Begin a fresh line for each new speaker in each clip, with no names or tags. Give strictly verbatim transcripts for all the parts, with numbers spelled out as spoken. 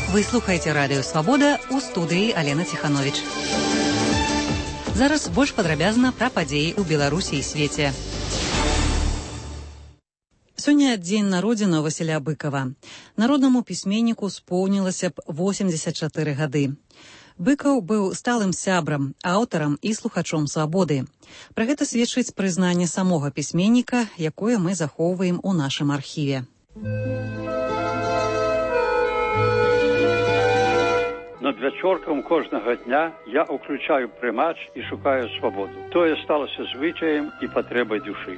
Вы слухаеце радыё «Свабода», у студыі Алена Ціхановіч. Зараз больш падрабязна пра падзеі ў Беларусі і свеце. Сёння дзень народзінаў Васіля Быкава. Народнаму пісьменніку споўнілася б восемдзесят чатыры гады. Быкаў быў сталым сябрам, аўтарам і слухачом «Свабоды». Пра гэта сведчыць прызнанне самога пісьменніка, якое мы захоўваем у нашым архіве.
Над вячоркам кожнага дня я уключаю прымач і шукаю свабоду. Тое сталася звычаем і патрэбай душы.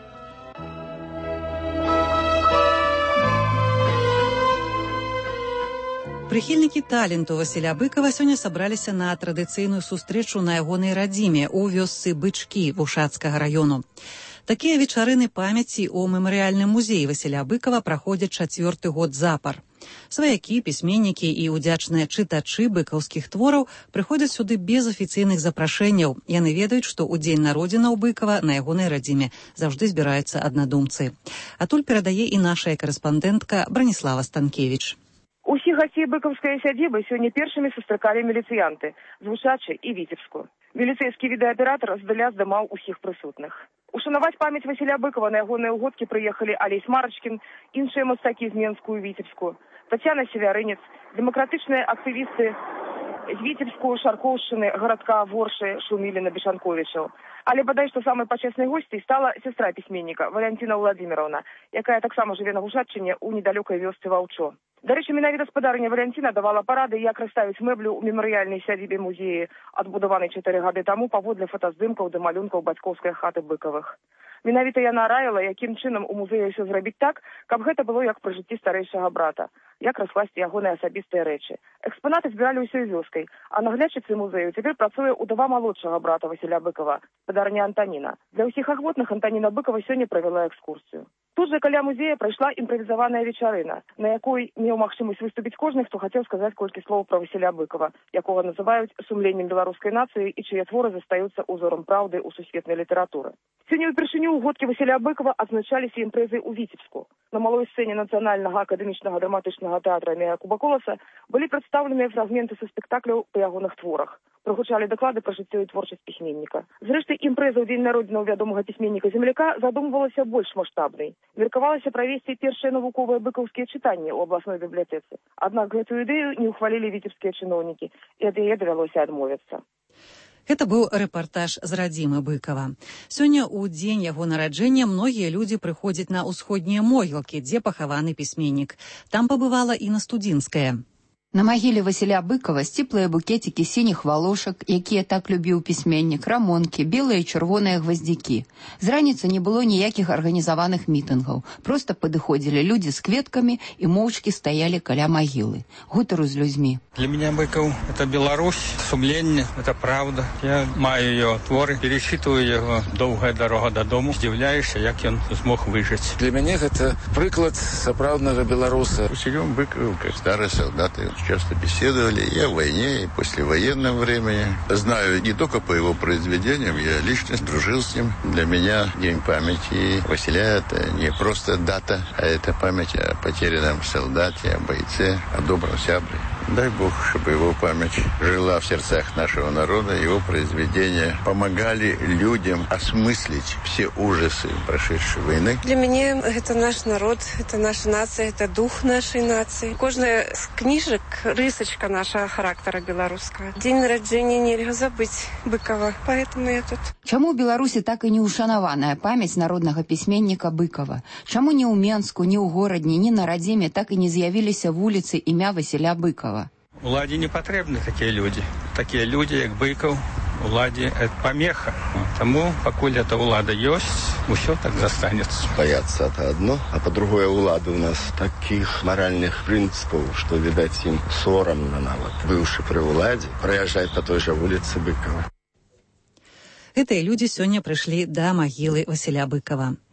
Прыхільнікі таленту Васіля Быкава сёння сабраліся на традыцыйную сустрэчу на ягонай радзіме ў вёсцы Бычкі Вушацкага раёну. Такія вечарыны памяці ў мемарыяльным музеі Васіля Быкава праходзяць чацвёрты год запар. Сваякі, пісьменнікі і удзячныя чытачы быкаўскіх твораў прыходзяць сюды без афіцыйных запрашэнняў. Яны ведаюць, што ў дзень народзінаў Быкава на ягонай радзіме заўжды збіраюцца аднадумцы. Адтуль перадае і наша карэспандэнтка Браніслава Станкевіч.
Усіх гасцей быкаўскай сядзібы сёння першымі сустракалі міліцыянты з Вушачы і Віцебску. Міліцэйскі відэааператар здаля здымаў усіх прысутных. Ушанаваць памяць Васіля Быкава на ягоныя ўгодкі прыехалі Алесь Марачкін, іншыя мастакі з Менску і Віцебску, Тацяна Севярынец, дэмакратычныя актывісты з Віцебску, Шаркоўшчыны, гарадка Воршы, Шуміліна, Бешанковічаў. Але бадай, што самай пачеснай госцей стала сястра пісьменніка Валянціна Владзіміровна, якая таксама жыве на Вушаччыне ў недалёкай вёсцы Ваўчо. Дарэчы, менавіта спадарыня Валянціна давала парады, як расставіць мэблю ў мемарыяльнай сядзібе музеі, адбудаванай чатыры гады таму паводле фотаздымкаў да малюнкаў бацькоўскай хаты Быкавых. Менавіта яна раіла, якім чынам у музеі ўсё зрабіць так, каб гэта было як пры жыцці старэйшага брата, як раскласці ягоныя асабістыя рэчы. Экспанаты збіралі ўсёй вёскай, а наглядчыцай музею цяпер працуе ўдава малодшага брата Васіля Быкава, спадарня Антаніна. Для ўсіх ахвотных Антаніна Быкава сёння правяла экскурсію. Тут жа каля музея прайшла імправізаваная вечарына, на якой меў магчымасць выступіць кожны, хто хацеў сказаць колькі слоў пра Васіля Быкава, якога называюць сумленнем беларускай нацыі і чые творы застаюцца ўзорам праўды ў сусветнай літаратуры. Сёння ўпершыню ўгодкі Васіля Быкава адзначаліся імпрэзай у Віцебску. На малой сцэне Нацыянальнага акадэмічнага драматычнага тэатра імя Якуба Коласа былі прадстаўленыя фрагменты са спектакляў па ягоных творах. Прагучалі даклады пра жыццё і творчасць пісьменніка. Зрэшты, імпрэза ў дзень народзінаў вядомага пісьменніка-земляка задумвалася больш маштабнай. Меркавалася правесці першыя навуковыя быкаўскія чытанні ў абласной бібліятэцы. Аднак гэтую ідэю не ўхвалілі віцебскія чыноўнікі, і ад яе давялося адмовіцца.
Гэта быў рэпартаж з радзімы Быкава. Сёння ў дзень яго нараджэння многія людзі прыходзяць на ўсходнія могілкі, дзе пахаваны пісьменнік. Там пабывала і на Студзінская.
На магіле Васіля Быкава сціплыя букецікі сініх валошак, якія так любіў пісьменнік, рамонкі, белыя і чырвоныя гваздзікі. З раніцы не было ніякіх арганізаваных мітынгаў. Проста падыходзілі людзі з кветкамі і моўчкі стаялі каля магілы. Гутару з людзьмі.
Для меня Быков – это Беларусь, сумление, это правда. Я маю его творы, перечитываю его «Долгая дорога до дому». Здивляешься, як он смог выжить.
Для меня это приклад сапраўднага белоруса. Василем Быковым, как старые солдаты, часто беседовали и о войне, и послевоенном времени. Знаю не только по его произведениям, я лично дружил с ним. Для меня День памяти Василя – это не просто дата, а это память о потерянном солдате, о бойце, о добром сябре. Дай Бог, чтобы его память жила в сердцах нашего народа, его произведения помогали людям осмыслить все ужасы прошедшей войны.
Для меня это наш народ, это наша нация, это дух нашей нации. Кожная з книжек рысочка нашего характера белорусского. День народжения нельзя забыть Быкова, поэтому я тут.
Чаму ў Беларусі так і не ушанаваная памяць народнага пісьменніка Быкова? Чаму ні ў Менску, ні ў горадні, ні на радзіме так і не з'явіліся вуліцы імя Васіля Быкова?
Уладе не патрэбны такія людзі. Такія людзі, як Быкаў, уладе это помеха. Тому, пакуль эта улада ёсць, усё так застанецца.
Бояться это одно, а по-другое улады у нас таких моральных принципов, что, видать, им соромно нават, бывший при уладе, проезжать по той же улице Быкова.
Гэтыя людзі сёння прыйшлі да магілы Васіля Быкава.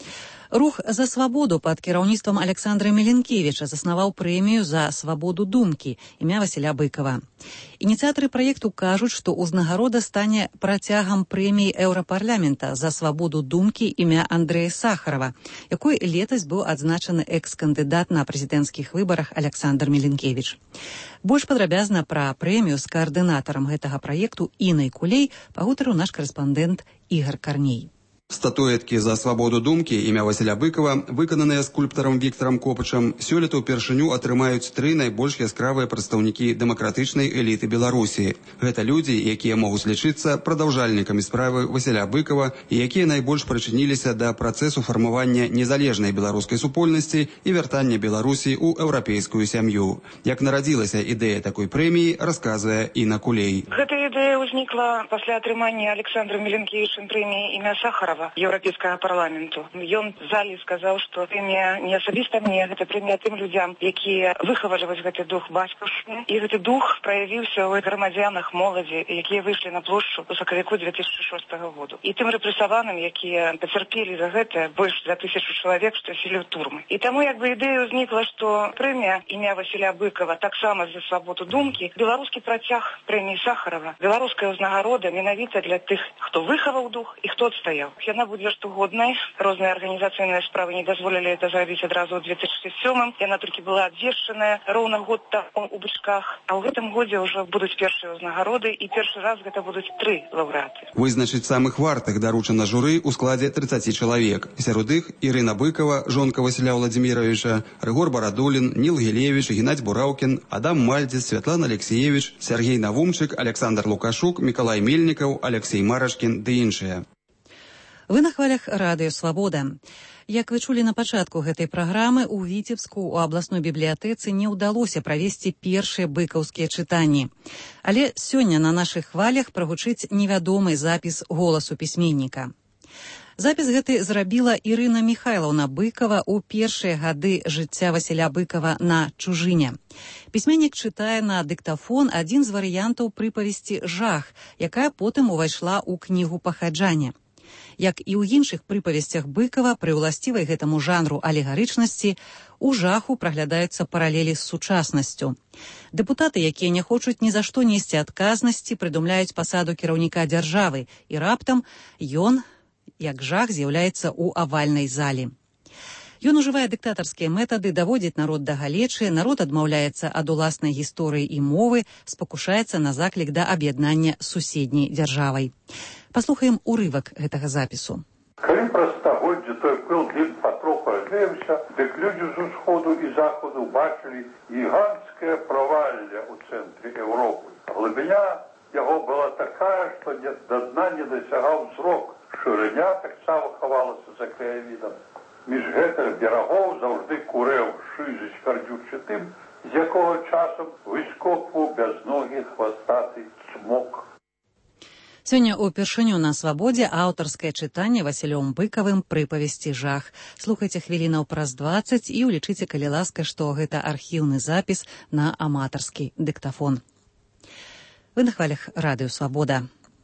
Рух за свабоду пад кіраўніцтвам Александра Меленкевіча заснаваў прэмію за свабоду думкі імя Васіля Быкава. Ініцыятары праекту кажуць, што ўзнагарода стане працягам прэміі Еўрапарламента за свабоду думкі імя Андрэя Сахарова, якой летась быў адзначаны экс-кандыдат на прэзідэнцкіх выбарах Александр Меленкевіч. Больш падрабязна пра прэмію з каардынатарам гэтага праекту Інай Кулей пагутарыў наш карэспандэнт Ігар Карней.
Статуэткі за свабоду думкі імя Васіля Быкава, выкананыя скульптарам Віктарам Копачам, сёлета ўпершыню атрымаюць тры найбольш яскравыя прадстаўнікі дэмакратычнай эліты Беларусі. Гэта людзі, якія могуць лічыцца прадаўжальнікамі справы Васіля Быкава і якія найбольш прычыніліся да працэсу фармавання незалежнай беларускай супольнасці і вяртання Беларусі ў еўрапейскую сям'ю. Як нарадзілася ідэя такой прэміі, расказвае Інна Кулей.
Гэта ідэя ўзнікла пасля атрымання Александром Меленкевічем прэміі імя Сахарова Еўрапейскага парламенту. Ён в залі сказаў, што прэмія не асабіста мне, гэта прэмія тым людзям, якія выхавалі вось гэты дух бацькаўшчыны. І гэты дух праявіўся ў грамадзянах, моладзі, якія выйшлі на плошчу ў сакавіку две тысячы шостага году. І тым рэпрэсаваным, якія пацярпелі за гэта больш за тысячу чалавек, што сілі ў турмы. І таму як бы ідэя ўзнікла, што прэмія імя Васіля Быкава таксама за свабоду думкі, беларускі працяг прэміі Сахарова, беларуская ўзнагарода менавіта для тых, хто выхаваў дух і хто адстаяў. Яна будзе штогоднай. Розныя арганізацыйныя справы не дазволілі это зрабіць адразу ў две тысячы сёмым. Яна толькі была абвешчаная роўна год таму ў Бычках. А ў гэтым годзе ўжо будуць першыя ўзнагароды і першы раз гэта будуць тры лаўрэаты.
Вызначыць самых вартых даручана журы ў складзе трыццаці чалавек. Сярод іх Ірына Быкава, жонка Васіля Владзіміровича, Рыгор Барадулін, Ніл Гілевіч, Геннадзь Бураўкін, Адам Мальдзіс, Святлана Алексеевич, Сергей Навумчык, Александр Лукашук, Мікалай Мельнікаў, Алексей Марашкін ды іншыя.
Вы на хвалях радыё «Свабода». Як вы чулі на пачатку гэтай праграмы, у Віцебску у абласной бібліятэцы не ўдалося правесці першыя быкаўскія чытанні. Але сёння на нашых хвалях прагучыць невядомы запіс голасу пісьменніка. Запіс гэты зрабіла Ірына Міхайлаўна Быкава ў першыя гады жыцця Васіля Быкава на чужыне. Пісьменнік чытае на дыктафон адзін з варыянтаў прыпавесці «Жах», якая потым увайшла ў кнігу «Пахаджане». Як і ў іншых прыпавесцях Быкава, пры ўласцівай гэтаму жанру алегарычнасці, у жаху праглядаюцца паралелі з сучаснасцю. Дэпутаты, якія не хочуць ні за што несці адказнасці, прыдумляюць пасаду кіраўніка дзяржавы, і раптам ён, як жах, з'яўляецца ў авальнай залі. Ён ужывае дыктатарскія метады, даводзіць народ да галечы, народ адмаўляецца ад уласнай гісторыі і мовы, спакушаецца на заклік да аб'яднання з суседняй дзяржавай. Паслухаем урывак гэтага запісу.
Калі праз стагоддзе той пыл дзень патроху развеўся, дык людзі з усходу і захаду бачылі гіганцкае правалле ў цэнтры Еўропы. Глыбіня яго была такая, што да дна не дасягаў зрок. Шырыня таксама хавалася за краявідам. Між гэтых берагоў заўжды курэў шызы смярдзючы тым, з якога часам выскокваў бязногі хвастаты цмок.
Сёння ўпершыню на «Свабодзе» аўтарскае чытанне Васілём Быкавым прыпавесці «Жах». Слухайце хвілінаў праз дваццаць і ўлічыце, калі ласка, што гэта архіўны запіс на аматарскі дыктафон. Вы на хвалях радыё «Свабода».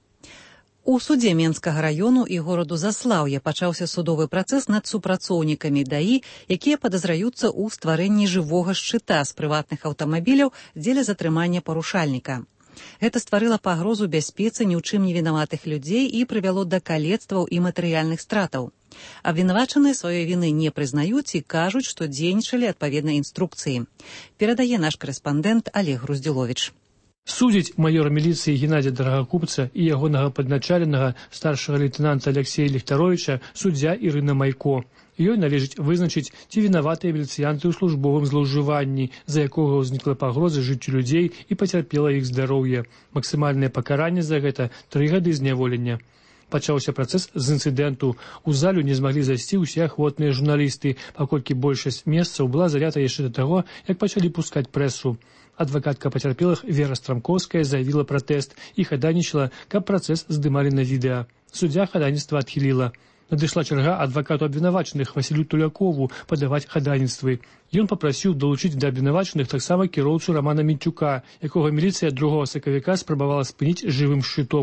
У судзе Менскага раёну і гораду Заслаўе пачаўся судовы працэс над супрацоўнікамі ДАІ, якія падазраюцца ў стварэнні жывога шчыта з прыватных аўтамабіляў дзеля затрымання парушальніка. Гэта стварыла пагрозу бяспецы ні ў чым не вінаватых людзей і прывяло да калецтваў і матэрыяльных стратаў. Абвінавачаныя сваёй віны не прызнаюць і кажуць, што дзейнічалі адпаведна інструкцыі. Перадае наш карэспандэнт Олег Груздзіловіч.
Судзіць маёра міліцыі Геннадзя Драгакупца і ягонага падначаленага старшага лейтенанта Алексея Ліхтаровіча суддзя Ірына Майко. Ёй належыць вызначыць, ці вінаватыя міліцыянты ў службовым злоўжыванні, за якога ўзнікла пагроза жыццю людзей і пацярпела іх здароўе. Максімальнае пакаранне за гэта тры гады зняволення. Пачаўся працэс з інцыдэнту. У залю не змаглі зайсці ўсе ахвотныя журналісты, паколькі большасць месцаў была залята яшчэ да таго, як пачалі пускаць прэсу. Адвакатка пацярпелых Вера Страмковская заявіла пратэст і хадайнічала, каб працэс здымалі на відэа. Суддзя хадайніцтва адхіліла. Надышла чарга адвакату абвінавачаных Васілю Тулякову падаваць хадайніцтвы. Ён папрасіў далучыць да абвінавачаных таксама кіроўцу Рамана Мінчука, якога міліцыя другога сакавіка спрабавала спыніць жывым шчытом.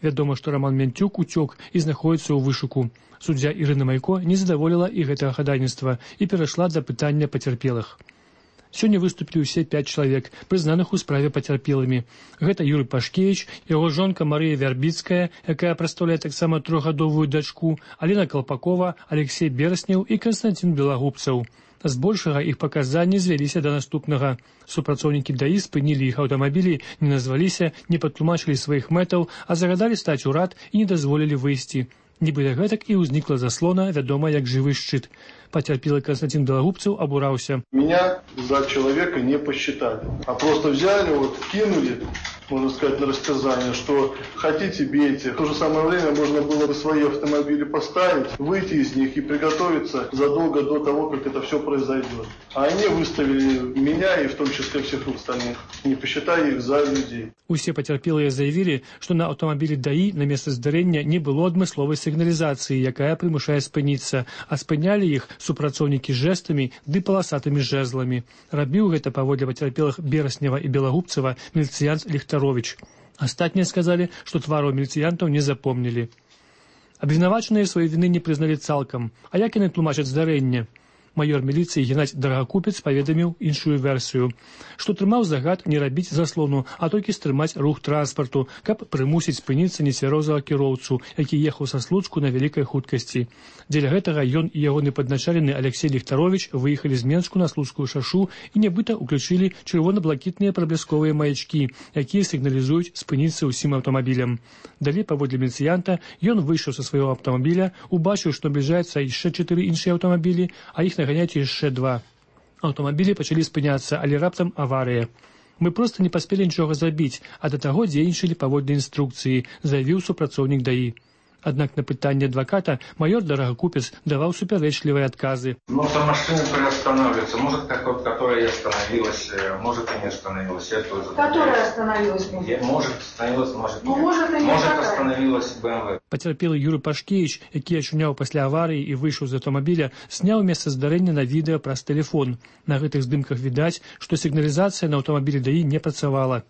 Вядома, што Роман Мянцюк уцёк і знаходзіцца ў вышуку. Суддзя Ірына Майко не задаволіла і гэтага хадайніцтва і перайшла да пытання пацярпелых. Сёння выступілі ўсе пяць чалавек, прызнаных у справе пацярпелымі. Гэта Юрый Пашкевіч, яго жонка Марыя Вярбіцкая, якая прадстаўляе таксама трохгадовую дачку, Алена Калпакова, Алексей Бераснеў і Канстанцін Белагубцаў. Збольшага іх паказанні звяліся да наступнага. Супрацоўнікі ДАІ спынілі іх аўтамабілі, не назваліся, не патлумачылі сваіх мэтаў, а загадалі стаць у рад і не дазволілі выйсці. Нібыта гэтак і ўзнікла заслона, вядома як жывы шчыт. Пацярпелы Константин Белогубцев обурался.
Меня за человека не посчитали, а просто взяли, вот, кинули, можно сказать, на растерзание, что хотите, бейте. В то же самое время можно было бы свои автомобили поставить, выйти из них и приготовиться задолго до того, как это все произойдет. А они выставили меня и в том числе всех остальных, не посчитая их за людей.
Усе пацярпелыя заявілі, што на аўтамабілі ДАІ на месца здарэння не было адмысловай сігналізацыі, якая прымушае спыніцца, а спынялі іх супрацоўнікі жэстамі ды паласатымі жэзламі. Рабіў гэта паводле пацярпелых Бераснева і Белагубцева міліцыянт Ліхтаровіч. Астатнія сказалі, што твараў міліцыянтаў не запомнілі. Абвінавачаныя свае віны не прызналі цалкам. А як яны тлумачаць здарэнне? Майор міліцыі Геннадзь Драгакупец паведаміў іншую версію, што трымаў загад не рабіць заслону, а толькі стрымаць рух транспарту, каб прымусіць спыніцца нецвярозага кіроўцу, які ехаў са Слуцку на вялікай хуткасці. Дзеля гэтага ён і ягоны падначалены Алексей Ліхтаровіч выехалі з Менску на Слуцкую шашу і нібыта ўключылі чырвона-блакітныя праблісковыя маячкі, якія сігналізуюць спыніцца ўсім аўтамабілям. Далей, паводле міліцыянта, ён выйшаў са свайго аўтамабіля, убачыў, што набліжаецца яшчэ чатыры іншыя аўтамабілі, а іх наганяць яшчэ два. Аўтамабілі пачалі спыняцца, але раптам аварыя. Мы проста не паспелі нічога зрабіць, а да таго дзейнічалі паводле інструкцыі, заявіў супрацоўнік ДАІ. Аднак на пытанне адваката майор Драгакупец даваў супярэчлівыя адказы.
Ну, то машина приостанавливается. Может, как вот, которая остановилась, может и не остановилась. Это
которая остановилась?
Может, остановилась, может,
ну, может, и не
может
такая.
Остановилась БМВ.
Пацярпелы Юрый Пашкевіч, які ачуняў пасля аварыі і выйшаў з аўтамабіля, сняў месца здарэння на відэа праз тэлефон. На гэтых здымках відаць, што сігналізацыя на аўтамабілі ДАІ не працавала.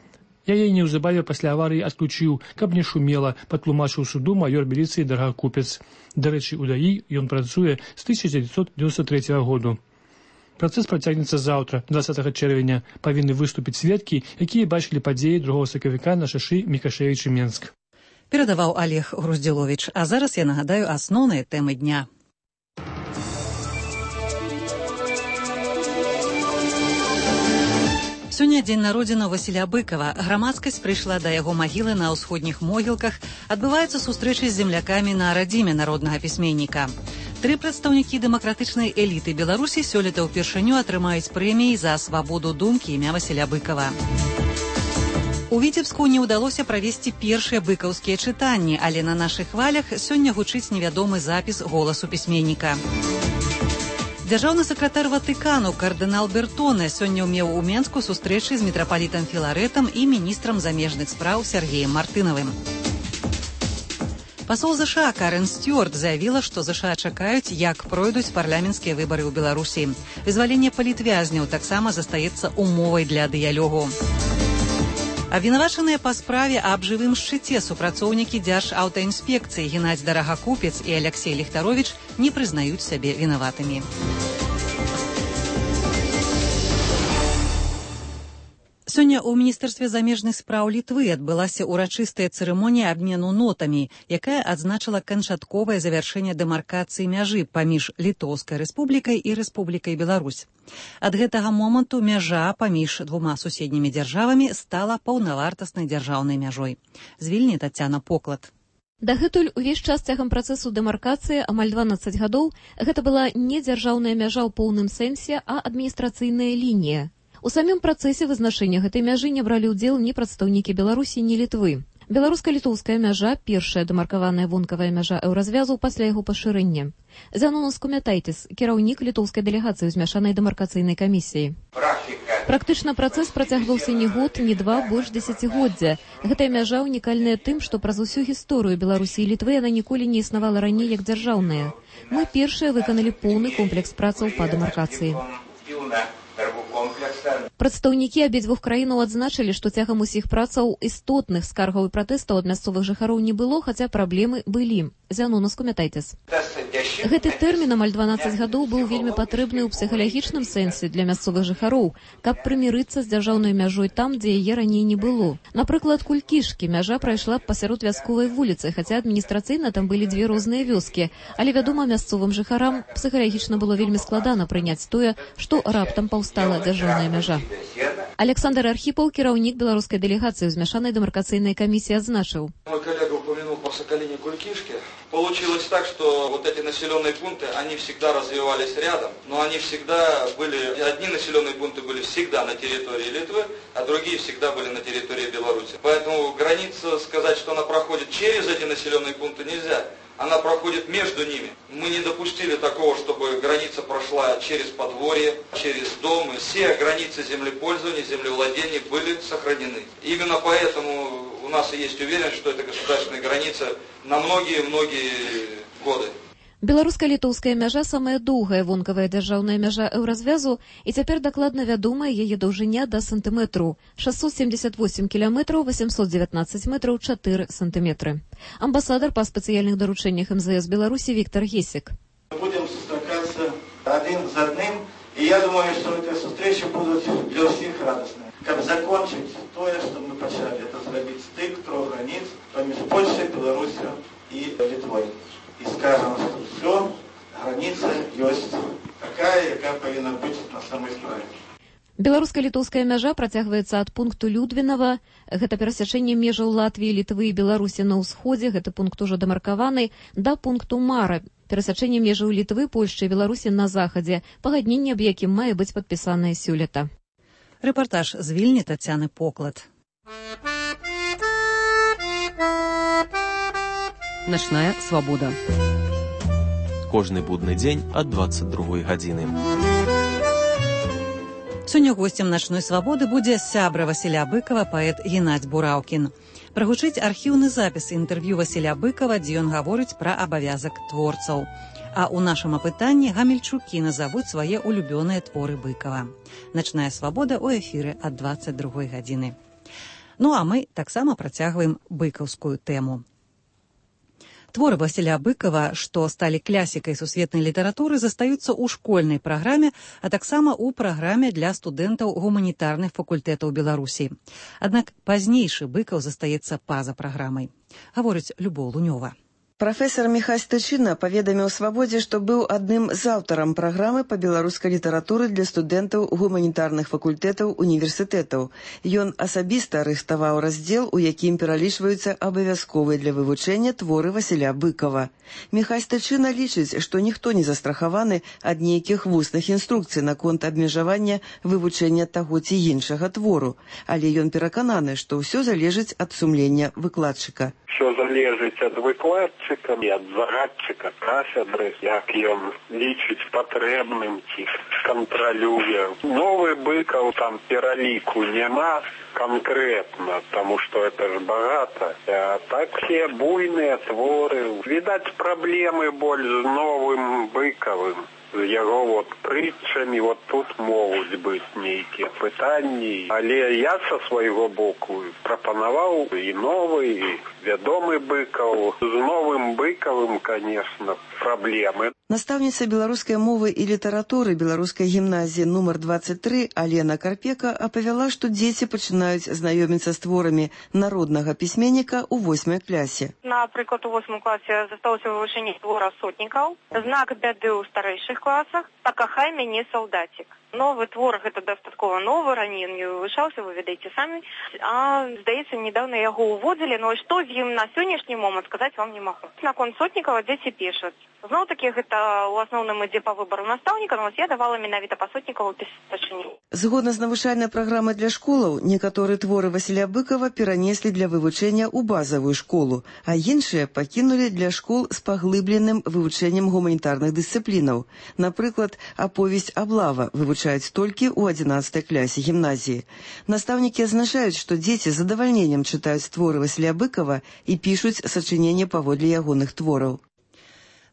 Я яе неўзабаве пасля аварыі адключыў, каб не шумела, патлумачыў суду майор міліцыі Драгакупец. Дарэчы, у ДАІ ён працуе з тысяча дзевяцьсот дзевяносто трэцяга году. Працэс працягнецца заўтра, дваццатага чэрвеня. Павінны выступіць сведкі, якія бачылі падзеі другога сакавіка на шашы Мікашевіч-Менск.
Перадаваў Олег Груздзіловіч. А зараз я нагадаю асноўныя тэмы дня. Сёння дзень народзінаў Васіля Быкова. Грамадскасць прыйшла да яго магілы на ўсходніх могілках. Адбываюцца сустрэчы з землякамі на радзіме народнага пісьменніка. Тры прадстаўнікі дэмакратычнай эліты Беларусі сёлета ўпершыню атрымаюць прэміі за свабоду думкі імя Васіля Быкова. У Віцебску не ўдалося правесці першыя быкаўскія чытанні, але на нашых хвалях сёння гучыць невядомы запіс голасу пісьменніка. Дзяржаўны сакратар Ватыкану кардынал Бертоне сёння меў у Менску сустрэчы з мітрапалітам Філарэтам і міністрам замежных спраў Сергеем Мартынавым. Пасол ЗША Карен Стюарт заявіла, што ЗША чакаюць, як пройдуць парламенцкія выбары ў Беларусі. Вызваленне палітвязняў таксама застаецца умовай для дыялогу. Абвінавачаныя па справе аб жывым шчыце супрацоўнікі Дзяржаўтаінспекцыі Геннадзь Драгакупец і Алексей Ліхтаровіч не прызнаюць сябе вінаватымі. Сёння ў міністэрстве замежных спраў Літвы адбылася ўрачыстая цырымонія абмену нотамі, якая адзначыла канчатковае завяршэнне дэмаркацыі мяжы паміж Літоўскай рэспублікай і Рэспублікай Беларусь. Ад гэтага моманту мяжа паміж двума суседнімі дзяржавамі стала паўнавартаснай дзяржаўнай мяжой. З Вільні Тацяна Поклад.
Дагэтуль увесь час цягам працэсу дэмаркацыі, амаль дванаццаць гадоў, гэта была не дзяржаўная мяжа ў поўным сэнсе, а адміністрацыйная лінія. У самім працэсе вызначэння гэтай мяжы не бралі ўдзел ні прадстаўнікі Беларусі, ні Літвы. Беларуска-літоўская мяжа – першая дэмаркаваная вонкавая мяжа еўразвязу пасля яго пашырэння. Занонус Кумятайтис, кіраўнік літоўскай дэлегацыі ў змяшанай дэмаркацыйнай камісіі. Практычна працэс працягваўся не год, не два, больш дзесяцігоддзя. Гэтая мяжа унікальная тым, што праз усю гісторыю Беларусі і Літвы яна ніколі не існавала раней як дзяржаўная. Мы першыя выканалі поўны комплекс працаў па дэмаркацыі. Прадстаўнікі абедзвюх краінаў адзначылі, што цягам усіх працаў істотных скаргаў і пратэстаў ад мясцовых жыхароў не было, хаця праблемы былі. Зянона Скумятайцес. Гэты тэрмін амаль дванаццаць гадоў быў вельмі патрэбны ў псіхалагічным сэнсе для мясцовых жыхароў, каб прымірыцца з дзяржаўнай мяжой там, дзе яе раней не было. Напрыклад, Кулькішкі мяжа прайшла пасярод вясковай вуліцы, хаця адміністрацыйна там былі дзве розныя вёскі, але, вядома, мясцовым жыхарам псіхалагічна было вельмі складана прыняць тое, што раптам паўстала дзяржаўная мяжа. Александр Архипов, кіраўнік беларускай дэлегацыі ў змяшанай дэмаркацыйнай камісіі, адзначыў.
Мой коллега упомянул по Соколине Кулькишке. Получилось так, что вот эти населенные пункты, они всегда развивались рядом, но они всегда были, одни населенные пункты были всегда на территории Литвы, а другие всегда были на территории Беларуси. Поэтому граница, сказать, что она проходит через эти населенные пункты, нельзя. Она проходит между ними. Мы не допустили такого, чтобы граница прошла через подворье, через дом. И все границы землепользования, землевладения были сохранены. Именно поэтому у нас и есть уверенность, что это государственная граница на многие-многие годы.
Беларуска-літоўская мяжа самая доўгая вонкавая дзяржаўная мяжа еўразвязу, і цяпер дакладна вядомая яе даўжыня да сантыметру – шестьсот семьдесят восемь километров восемьсот девятнадцать метров четыре сантиметры. Амбасадар па спецыяльных даручэннях эм зэ эс Беларусі Виктор Гесик.
Мы будем сустракаться один за одним, и я думаю, что эти встречи будут для всех радостными. Как закончить то, что мы начали, это сделать стык трех границ между Польшей, Беларусью и Литвой. И скажем, что все, граница есть такая, яка повинна быть на самой справе.
Беларуска-літоўская мяжа працягваецца ад пункту Людвінава. Гэта перасячэнне межаў Латвіі, Літвы і Беларусі на ўсходзе, гэты пункт ужо дэмаркаваны, да пункту Мара, перасячэнне межаў Літвы, Польшчы і Беларусі на захадзе, пагадненне аб якім мае быць падпісанае сёлета.
Рэпартаж з Вільні Тацяны Поклад.
Начная свабода.
Кожны будны дзень ад двадцать другой гадзіны.
Сёння госцем начной свабоды будзе сябра Васіля Быкова, паэт Геннадзь Бураўкін. Прагучыць архіўны запіс інтэрв'ю Васіля Быкова, дзе ён гаворыць пра абавязак творцаў. А ў нашым апытанні гамельчукі назавуць свае улюбёныя творы Быкова. Начная свабода ў эфіры ад двадцать другой гадзіны. Ну а мы таксама працягваем быкаўскую тэму. Творы Васіля Быкова, што сталі класікай сусветнай літаратуры, застаюцца ў школьнай праграме, а таксама ў праграме для студэнтаў гуманітарных факультэтаў Беларусі. Аднак пазнейшы Быкаў застаецца па-за праграмай. Гаворыць Любоў Лунёва.
Прафесор Міхась Тычына паведаміў Свабодзе, што быў адным з аўтарам праграмы па беларускай літаратуры для студэнтаў гуманітарных факультэтаў універсітэтаў. Ён асабіста рыхтаваў раздзел, у якім пералічваюцца абавязковыя для вывучэння творы Васіля Быкова. Міхась Тычына лічыць, што ніхто не застрахаваны ад нейкіх вусных інструкцый наконт абмежавання вывучэння таго ці іншага твору, але ён перакананы, што ўсё залежыць ад сумлення выкладчыка.
Все залежыць ад выкладчыка і ад загадчыка кафедры, як ён лічыць патрэбным ці кантралюе. Новы Быкаў там пераліку няма конкретно, потому что это ж богато. А так все буйные творы. Видать, проблемы больше с новым Быковым. Яго вот притчами, вот тут могут быть некие пытания. Але я со своего боку пропоновал и новый, и вядомый Быков. С новым Быковым, конечно, проблемы.
Настаўніца беларускай мовы і літаратуры беларускай гімназіі нумар двадцать три Алена Карпека апавяла, што дзеці пачынаюць знаёміцца з творамі народнага пісьменніка ў восьмай класе.
Напрыклад, у восьмым класе засталося вывучэнне твора сотнікаў. Знак бяды ў старэйшых класах. Пакахай мяне, салдацік. Новый твор, гэта дастаткова новы, раней ён не вывучаўся, вы ведаеце самі. А, здаецца, недавно яго уводзілі, но што з ім на сённяшні момант сказаць вам не магу. Наконт сотнікава дзеці пішуць. Зноў-такі гэта ў асноўным ідзе па выбару настаўніка, но я давала менавіта па сотнікаву пісачыні.
Згодна з навучальнай праграмай для школаў, некаторыя творы Васіля Быкова перанеслі для вывучэння ў базавую школу, а іншыя пакінулі для школ з паглыбленым вывучэннем гуманітарных дысцыплінаў. Напрыклад, аповесць «Аблава» вывучаюць толькі ў адзінаццатай класе гімназіі. Настаўнікі адзначаюць, што дзеці з задавальненнем чытаюць творы Васіля Быкова і пішуць сачыненне паводле ягоных твораў.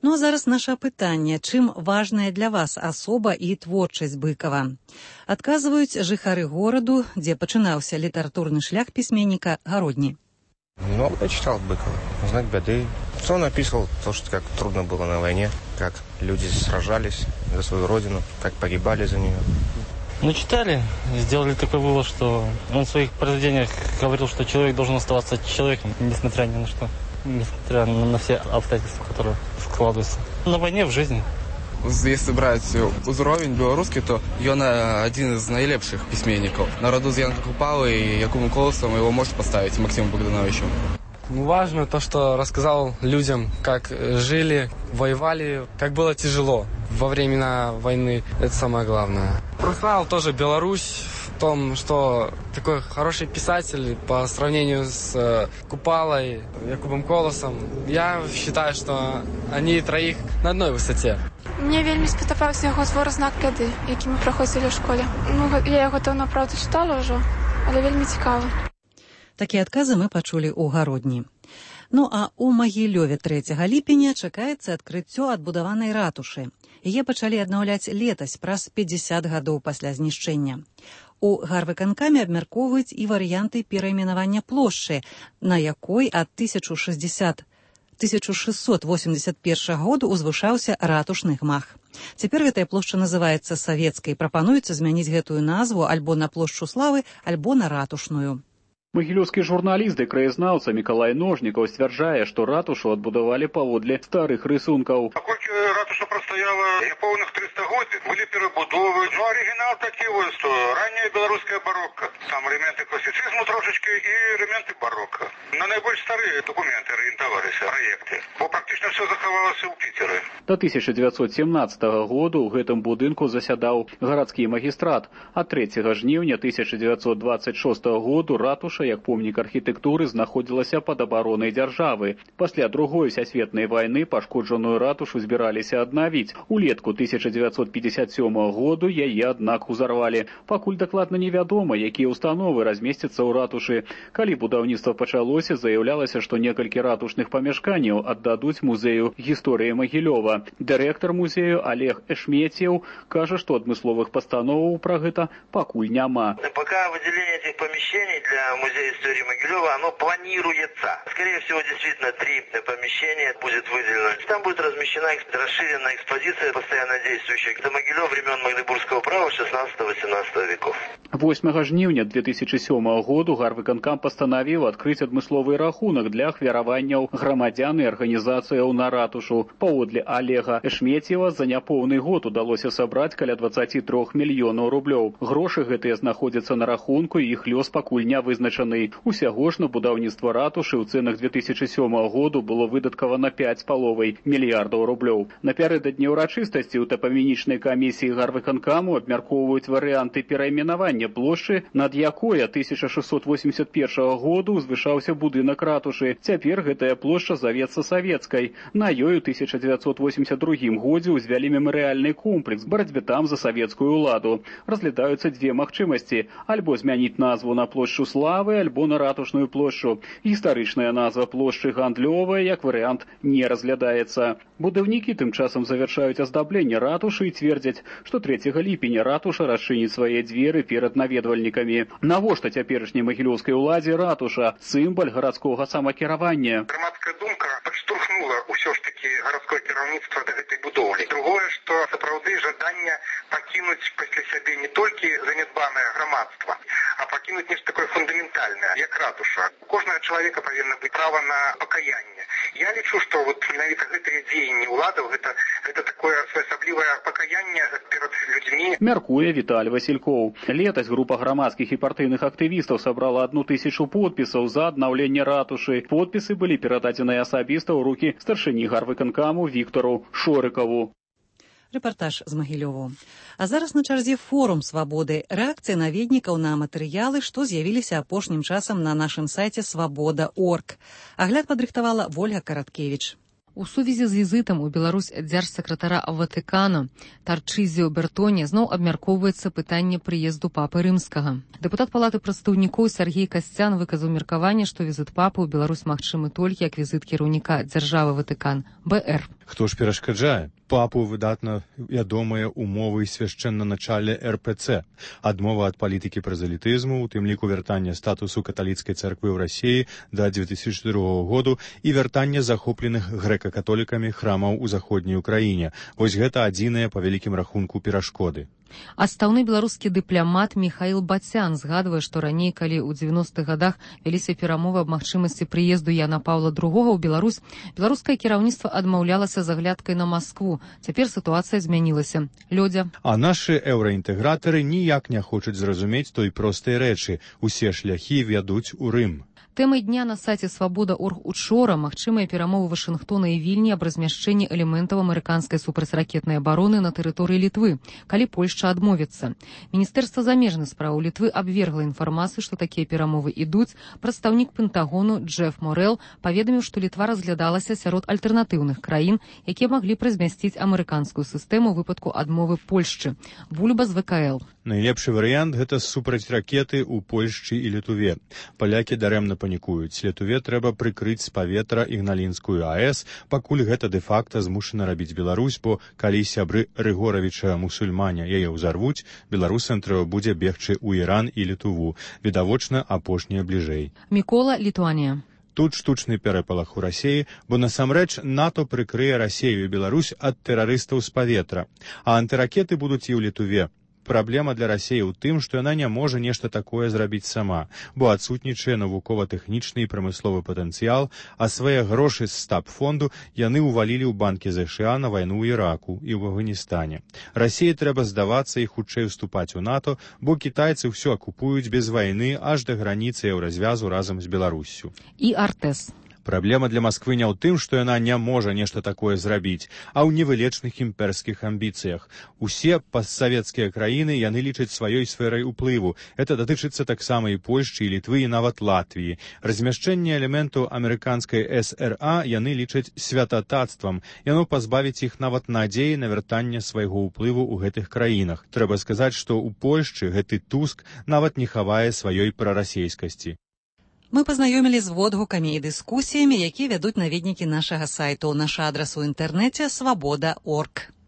Ну а зараз наше пытанне, чым важная для вас асоба і творчасць Быкова. Адказваюць жыхары гораду, дзе пачынаўся літаратурны шлях пісьменніка Гародні.
Ну, я читал Быкова. «Знак беды». Он написал то, что как трудно было на войне, как люди сражались за свою родину, как погибали за нее.
Ну, читали, сделали такой вывод, что он в своих произведениях говорил, что человек должен оставаться человеком, несмотря ни на что, несмотря на все обстоятельства, которые складываются. На войне, в жизни.
Если брать узровень белорусский, то ён один из наилепших письменников. Народу з Янка Купалы и Якубом Колосом его может поставить Максимом Богдановичем.
Ну, важно то, что рассказал людям, как жили, воевали, как было тяжело во времена войны. Это самое главное. Прославил тоже Беларусь в том, что такой хороший писатель по сравнению с Купалой, Якубом Колосом. Я считаю, что они троих на одной высоте.
Мне вельмі сподобався його твор «Знак беды», який ми проходили в школі. Ну, я його давно, правда, читала вже, але вельмі цікаво.
Такія адказы мы пачулі ў Гародні. Ну а ў Магілёве трэцяга ліпеня чакаецца адкрыццё адбудаванай ратушы. Яе пачалі аднаўляць летась праз пятьдесят гадоў пасля знішчэння. У гарвыканкаме абмяркоўваюць і варыянты перайменавання плошчы, на якой ад тысяча шестьсот восемьдесят первого году узвышаўся ратушны гмах. Цяпер гэтая плошча называецца савецкай. Прапануецца змяніць гэтую назву альбо на плошчу славы, альбо на ратушную.
Магілёўскі журналіст і краязнаўца Мікалай Ножнікаў сцвярджае, што ратушу адбудавалі паводле старых рысункаў.
Паколькі ратуша прастаяла няпоўных триста год, былі перабудовы. Ну, арыгінал такі вось, што ранняя беларуская барокка. Там элементы класіцызму трошечки і элементы барокка. На найбольш старыя документы арыентаваліся, праекты. Бо практычна все захавалася ў Піцеры.
До тысяча девятьсот семнадцатого году ў гэтым будынку засядаў гарадскі магістрат. А трэцяга жніўня тысяча девятьсот двадцать шестого году ратуша як помнік архітэктуры знаходзілася пад абаронай дзяржавы. Пасля другой сусветнай вайны пашкоджаную ратушу збіраліся аднавіць. Улетку тысяча девятьсот пятьдесят седьмого году яе, аднак, узарвалі. Пакуль дакладна невядома, якія установы размесцяцца ў ратушы. Калі будаўніцтва пачалося, заяўлялася, што некалькі ратушных памяшканняў аддадуць музею гісторыі Магілёва. Дырэктар музею Олег Эшметьев кажа, што адмысловых пастановаў пра гэта пакуль няма.
Пока выделение этих помещений для музея истории Могилева, оно планируется. Скорее всего, действительно, три помещения будет выделено. Там будет размещена расширенная экспозиция, постоянно действующая. Это Могилев времен Магдебургского права шестнадцатого-семнадцатого веков.
восьмага жніўня две тысячи седьмого году гарвыканкам пастанавіў адкрыць адмысловы рахунак для ахвяраванняў грамадзян і арганізацыяў на ратушу. Паводле Олега Эшметьева за няпоўны год удалося сабраць каля двадцать три мільёнаў рублёў. Грошы гэтыя знаходзяцца на рахунку, і іх лёс пакуль не вызначаны. Усяго ж на будаўніцтва ратушы ў цэнах две тысячи седьмого году было выдаткавана пять з паловай мільярдаў рублёў. Напярэдадні ўрачыстасці ў тапамінічнай камісіі гарвыканкаму абмяркоўваюць варыянты перайменавання плошчы, над якой тысяча шестьсот восемьдесят первого году узвышаўся будынак ратушы. Цяпер гэтая плошча завецца савецкай. На ёй у тысяча девятьсот восемьдесят другім годзе ўзвялі мемарыяльны комплекс барацьбе там за савецкую ўладу. Разглядаюцца дзве магчымасці: альбо змяніць назву на плошчу славы, альбо на ратушную плошчу. Гістарычная назва плошчы гандлёвая, як варыянт, не разглядаецца. Будаўнікі тым часам завяршаюць аздабленне ратушы і цвердзяць, што трэцяга ліпеня ратуша расчыніць свае дзверы перад наведвальнікамі. Навошта цяперашняй магілёўскай уладзе ратуша? Сімбаль гарадскога самакіравання.
Грамадская думка падштурхнула ўсё ж такі гарадское кіраўніцтва да гэтай будоўлі. Другое, што сапраўды жаданне пакінуць пасля сябе не толькі занядбанае грамадства, а пакінуць нешта такое фундаментальнае, як ратуша. У кожнага чалавека павінна быць права на пакаянне. Я лічу, што вот менавіта гэтыя дзеянні ўладаў гэта гэта такое асаблівае пакаянне перад людзьмі.
Мяркуе Віталь Васількоў. Летась група грамадскіх і партыйных актывістаў сабрала одну тысячу подпісаў за аднаўленне ратушы. Подпісы былі перададзеныя асабіста ў рукі старшыні гарвыканкаму Віктару Шорыкаву.
Рэпартаж з Магілёву. А зараз на чарзе форум свабоды. Рэакцыя наведнікаў на матэрыялы, што з'явіліся апошнім часам на нашым сайце свабода точка орг. Агляд падрыхтавала Вольга Караткевіч.
У сувязі з візітам у Беларусь дзяржсакратара Ватыкана Тарчызіо Бертоне зноў абмяркоўваецца пытанне прыезду папы рымскага. Дэпутат палаты прадстаўнікоў Сергей Касцян выказаў меркаванне, што візіт папы ў Беларусь магчымы толькі як візіт кіраўніка дзяржавы Ватыкан Бэ Эр.
Хто ж перашкаджае? Папу выдатна вядомыя умовы свяшчэннаначалля эр пэ цэ, адмова ад палітыкі празелітызму, у тым ліку вяртання статусу каталіцкай царквы ў Расіі да дзве тысячы другога году і вяртання захопленых грэка-католікамі храмаў у заходняй Украіне. Вось гэта адзіныя па вялікім рахунку перашкоды.
Адстаўны беларускі дыпламат Міхаіл Бацян згадвае, што раней, калі ў дзевяностых гадах вяліся перамовы аб магчымасці прыезду Яна Паўла другога ў Беларусь, беларускае кіраўніцтва адмаўлялася з аглядкай на Маскву. Цяпер сітуацыя змянілася. Лёдзя.
А нашы еўраінтэгратары ніяк не хочуць зразумець той простай рэчы. Усе шляхі вядуць у Рым.
Тэмай дня на сайце свабода точка орг учора магчымыя перамовы Вашынгтона і Вільні аб размяшчэнні элементаў амерыканскай супрацьракетнай абароны на тэрыторыі Літвы, калі Польшча адмовіцца. Міністэрства замежных спраў Літвы абвергла інфармацыю, што такія перамовы ідуць. Прадстаўнік Пентагону Джеф Морэл паведаміў, што Літва разглядалася сярод альтэрнатыўных краін, якія маглі размясціць амерыканскую сістэму ў выпадку адмовы Польшчы. Бульба з вэ ка эл.
Найлепшы варыянт – гэта супраць ракеты ў Польшчы і Літве. Палякі дарэмна панікуюць. Літве трэба прыкрыць з паветра Ігналінскую а эс, пакуль гэта дэ-факта змушана рабіць Беларусь, бо калі сябры Рыгоравіча мусульмане яе ўзарвуць, беларусам трэба будзе бегчы ў Іран і Літву. Відавочна, апошняе бліжэй.
Мікола, Літуанія.
Тут штучны перапалах у Расіі, бо насамрэч НАТО прыкрые Расію і Беларусь ад тэрарыстаў з паветра, а антыракеты будуць і ў Літве. Праблема для Расіі ў тым, што яна не можа нешта такое зрабіць сама, бо адсутнічае навукова-тэхнічны і прамысловы патэнцыял, а свае грошы з стаб-фонду яны ўвалілі ў банкі зэ ша а на вайну ў Іраку і ў Афганістане. Расіі трэба здавацца і хутчэй уступаць у НАТО, бо кітайцы ўсё акупуюць без вайны аж да граніцы еўразвязу разам з Беларуссю.
І Артэс.
Праблема для Масквы не ў тым, што яна не можа нешта такое зрабіць, а ў невылечных імперскіх амбіцыях. Усе пастсавецкія краіны яны лічаць сваёй сферай уплыву. Это датычыцца таксама і Польшчы, і Літвы, і нават Латвіі. Размяшчэнне элементаў амерыканскай эс эр а яны лічаць святататствам. Яно пазбавіць іх нават надзеі на вяртанне свайго ўплыву ў гэтых краінах. Трэба сказаць, што ў Польшчы гэты Туск нават не хавае сваёй прарасейскасці.
Мы пазнаёмілі з водгукамі і дыскусіямі, якія вядуць наведнікі нашага сайту. Наш адрас у інтэрнэце свабода точка орг.